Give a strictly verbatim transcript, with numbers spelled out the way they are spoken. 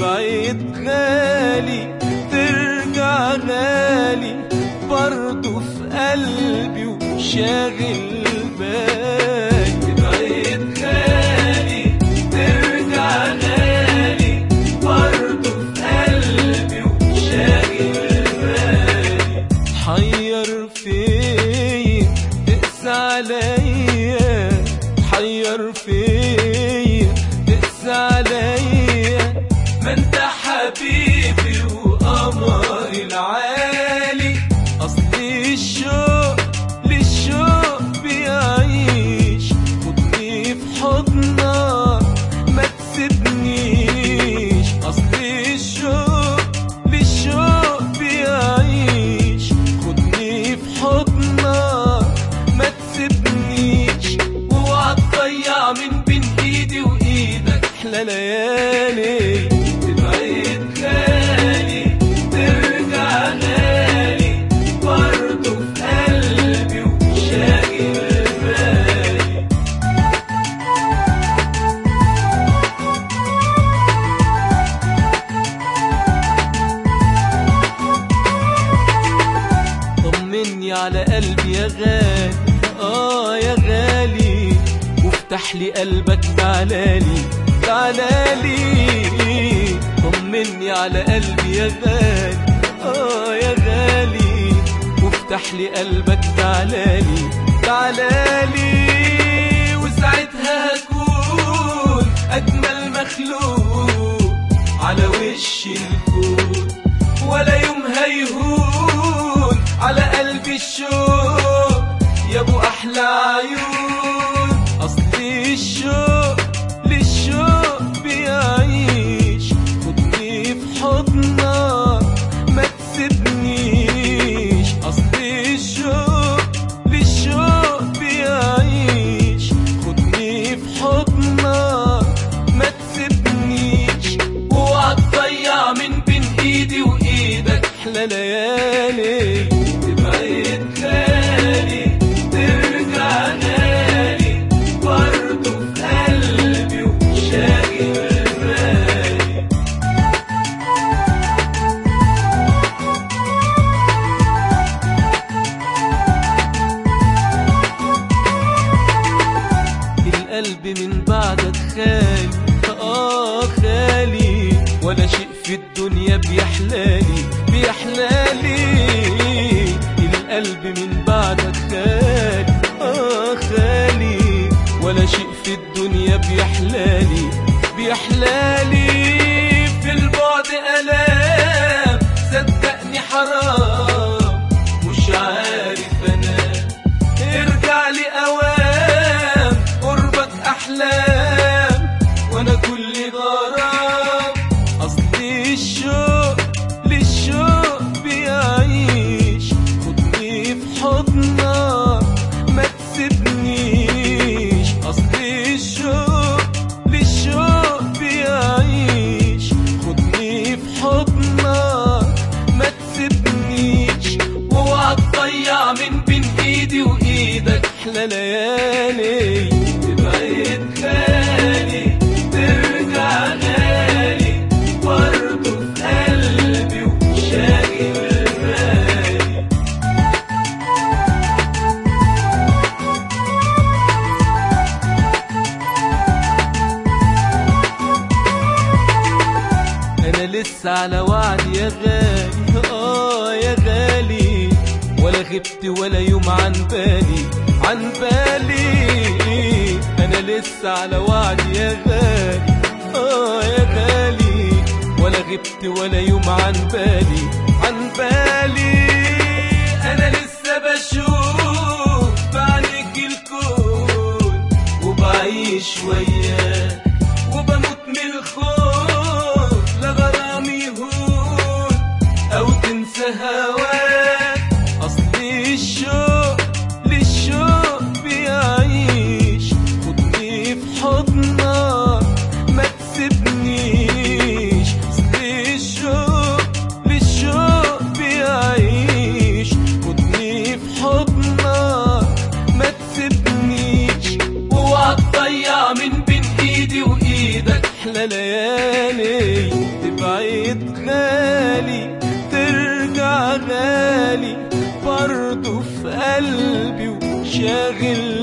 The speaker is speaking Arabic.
تبعد غالي ترجع غالي برضو في قلبي وشاغل بالي. تبعد غالي ترجع غالي برضو في قلبي وشاغل بالي. حير فيا تقسى عليا حير فيا تقسى عليا ما انت حبيبي وقمري العالي. اصلي الشوق للشوق بيعيش خدني في حضنك ما تسيبنيش. اصلي الشوق للشوق بيعيش خدني في حضنك ما تسيبنيش. واوعى تضيع من بين ايدي وايدك احلى ليالي. تبعد غالي ترجع غالي برضو في قلبي وشاغل بالي. طمني على قلبي يا غالي اه يا غالي وافتح لي قلبك تعالالي تعالالي. طمني على قلبي يا غالي اه يا غالي وافتح لي قلبك تعالالي تعالالي. وساعتها هكون اجمل مخلوق على وش الكون ولا يوم هيهون على قلبي الشوق يا ابو احلى عيون. اصلي الشوق للشوق بيعيش خدني في حضنك ما تسيبنيش. اصلي الشوق للشوق بيعيش خدني في حضنك ما تسيبنيش. واوعى تضيع من بين ايدي وايدك احلى ليالي. تبعد غالي ترجع غالي برضو في قلبي وشاغل بالي. القلب من بعدك خالي اه خالي ولا شيء في الدنيا بيحلالي بيحلالي. القلب من بعدك خالي اه خالي ولا شيء في الدنيا بيحلالي بيحلالي. في البعد آلام صدقني حرام مش عارف انام. ارجع لي اوام قربك احلام وانا كل غرام. اصلي الشوق للشوق بيعيش خدني في حضنك ما تسيبنيش. اصلي الشوق للشوق بيعيش خدني في حضنك ما تسيبنيش. واوعى تضيع من بين ايدي وايدك احلى ليالي. تبعد غالي ترجع غالي برضو في قلبي وشاغل بالي. انا لسه على وعد يا غالي اه يا غالي ولا غبت ولا يوم عن بالي عن بالي. انا لسه على وعد يا غالي اه يا غالي ولا غبت ولا يوم عن بالي عن بالي. انا لسه بشوف بعينيك الكون وبعيش وياك وبموت من الخوف لغرامي يهون او تنسى هواك. اصلي الشوق للشوق بيعيش خدني في حضنك ما تسيبنيش. اصلي الشوق للشوق بيعيش خدني في حضنك ما تسيبنيش. واوعى تضيع من بين ايدي وايدك احلى ليالي. شاغل